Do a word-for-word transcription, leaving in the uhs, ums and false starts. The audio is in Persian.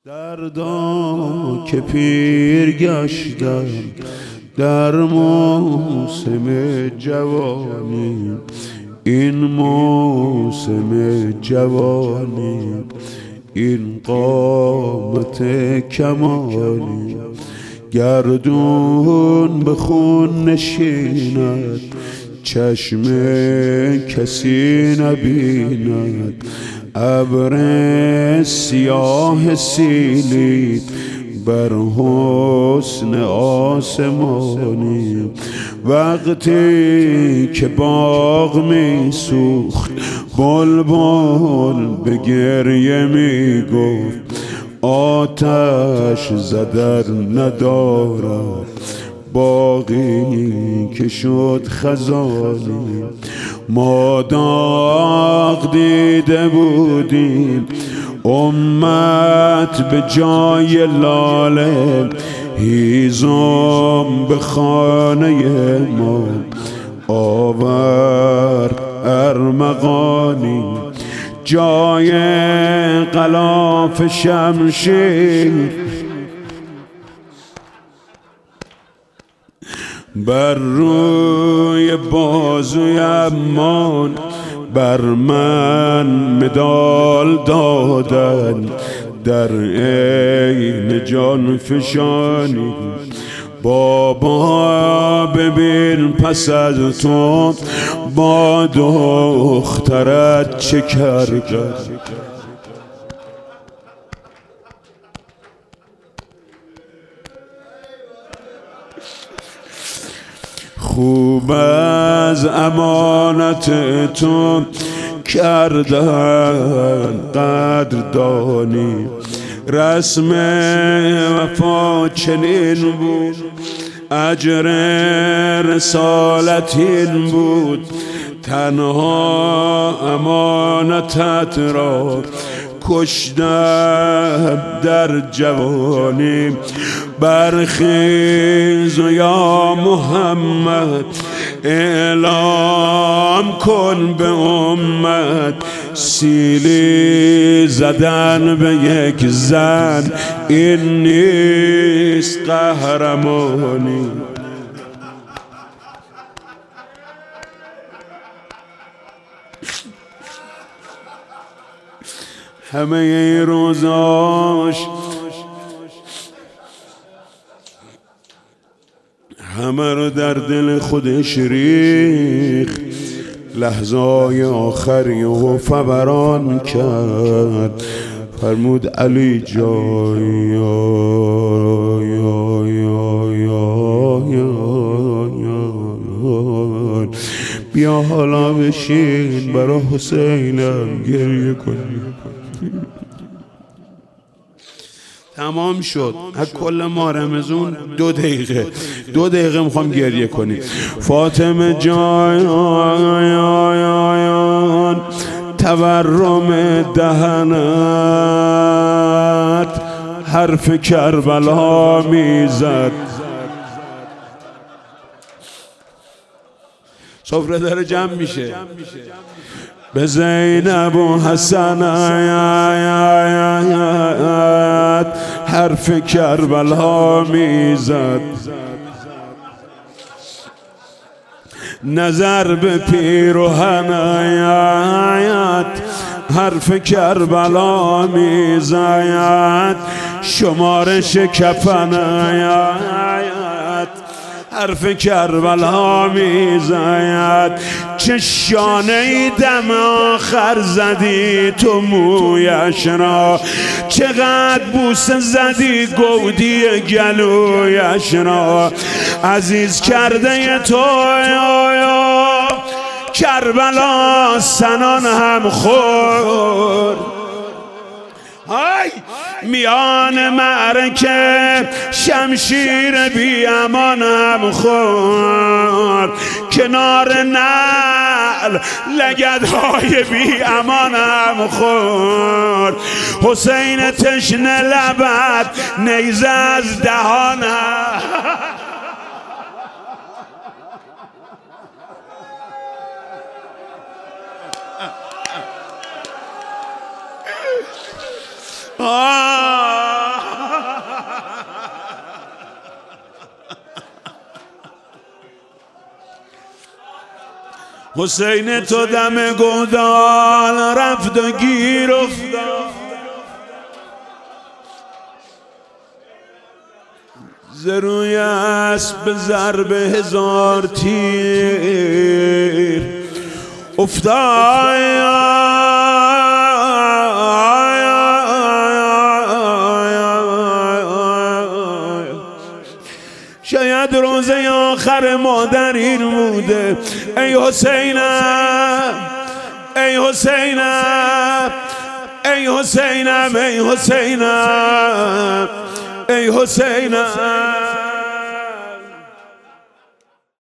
دردا که پیر گشتم در موسم جوانی، این موسم جوانی، این قامت کمانی، گردون به خون نشیند، چشم کسی نبیند، ابر سیاه سیلید بر حسن آسمانی. وقتی که باغ می سوخت بلبل به گریه می گفت، آتش زدن ندارد باغی که شد خزانی. ما داغ دیده بودیم امت به جای لاله، هیزم به خانه ما آورد ارمغانی. جای غلاف شمشیر بر روی بازویم ماند، بر من مدال دادن در عین جان فشانی. بابا ببین پس از تو با دخترت چه کردن. خوب از امانت تو کردن قدردانی، رسم وفا چنین بود، اجر رسالت این بود، تنها امانتت را کشتم در جوانی. برخیز و یا محمد اعلام کن به امت، سیلی زدن به یک زن این نیست قهرمانی. همه روزاش همه رو در دل خودش ریخت، لحظای آخری و فوران کرد، فرمود علی جای بیا حالا بشین برا حسینم گریه کنی. تمام شد. از کل ماه رمضان دو دقیقه دو دقیقه میخوام گریه کنی. فاطمه جان تورم دهنت حرف کربلا میزد. سفره داره جمع میشه. به زینب و حسن حرف کربلا میزد، نظر به پیرهن حرف کربلا میزد، شمارش کفن حرف کربلا میزد. چه شانه ای دم آخر زدی تو مویش را، چقدر بوسه زدی گودی گلویش را، عزیز کرده تو کربلا سنان هم خورد. های میان معرکه شمشیر بی امانم خورد، کنار نعل لگدهای بی امانم خورد، حسین تشنه لبت نیزه از دهانم. آه حسین تو دم گودال رفت و گیر افتاد، ز روی اسب ضرب هزار تیر افتاد. شاید روزه آخر مادر این بوده. ای حسینم ای حسینم ای حسینم ای حسینم ای حسینم